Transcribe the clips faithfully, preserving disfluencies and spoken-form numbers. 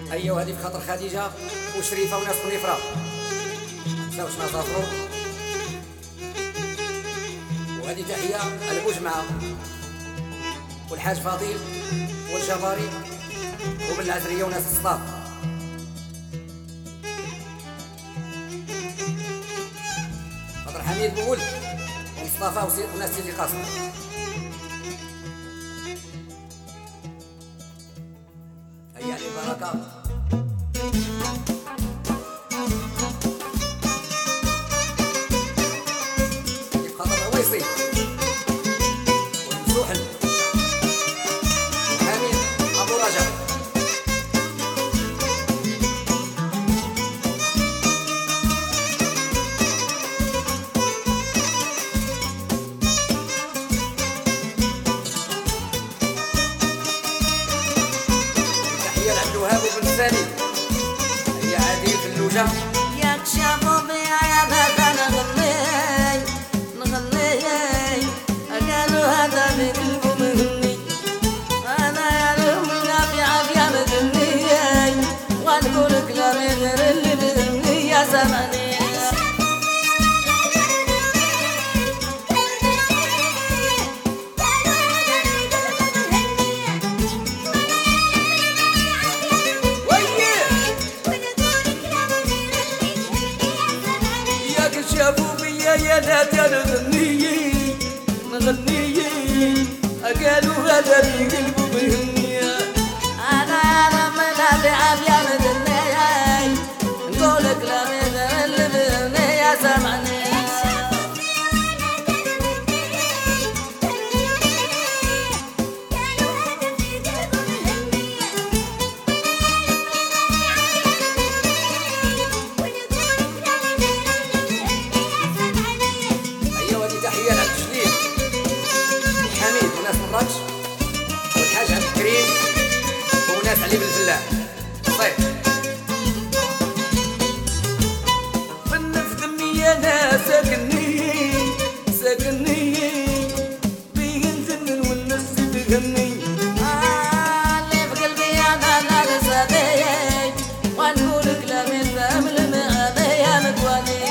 ايوا هذه بخاطر خديجه وشريفه وناس قنيفره. متنساوش نسافروا. وهذه تحيه على بوجمعه والحاج فاضل والجباري ومن العزريه وناس السطاف. خاطر حميد بولد ومصطفى وناس سيدي قاسم. هيا علي البركه. هي عادي في اللوجة ياك شافوا بيا يا بابا نغني نغني قالوا هذا بقلبه مهني انا يا رمنا في عافية مدني ونقول كلامي غير اللي بهمني يا زماني. شافوا بيا يا ناس نغني نغني قالوا هذا بقلبه مهني انا انا من بعافيه مدني نقول كلامي غير اللي بهمني يا زماني. والحاج عبد الكريم وناس علي بالفلاح. طيب فن في دمي انا ساكني ساكني بينزل والناس تغني اللي في قلبي انا نرسدي ونقول كلامي فهم المعاني يا متواني.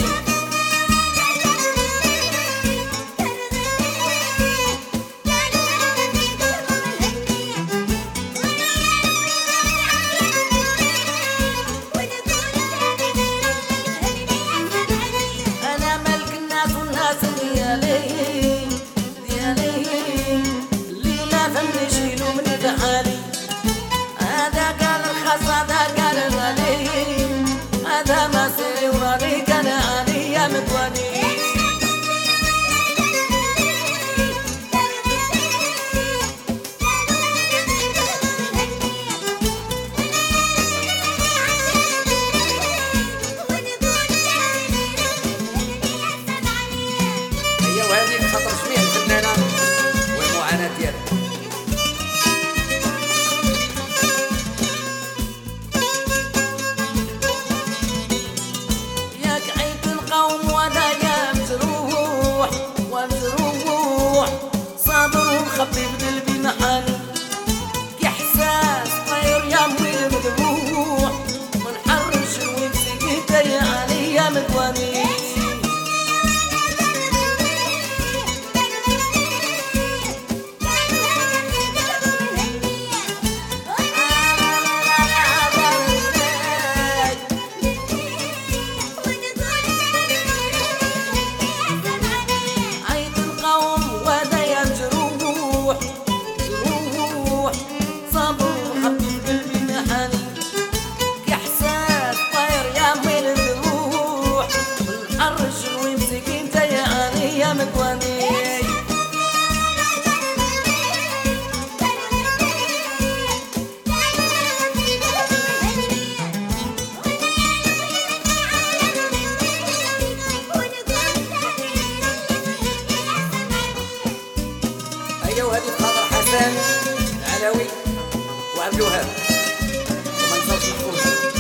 ديالي ديالي اللي لا فهمني شيلو من فعالي هذا قال الخاص هذا قال الغالي هذا ما سيري وراني كان عالي يا متواني. وهذه بخاطر جميع الفنانة والمعاناة ديالها. ياك عيد القوم وانا يا مجروح ومجروح صابر ومخبي بقلبي محاني كي احساس طير يا مويل مذبوح منحرش ويمسك يا علي يا متواني. وهذه بخاطر حسن العلوي وعبد الوهاب وما نساوش محفوظ.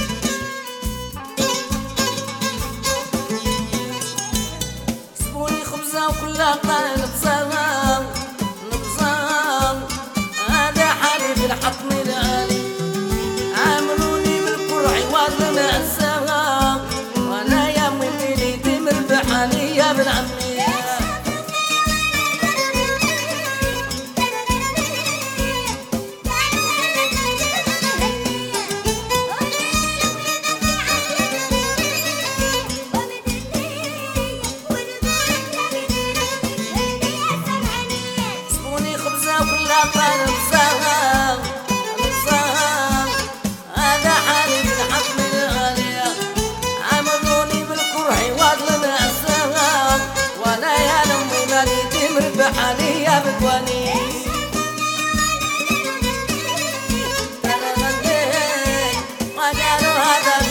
سبوني خبزة وكلها قال نبزام نبزام هذا حالي في الحطم العالي عاملوني هذا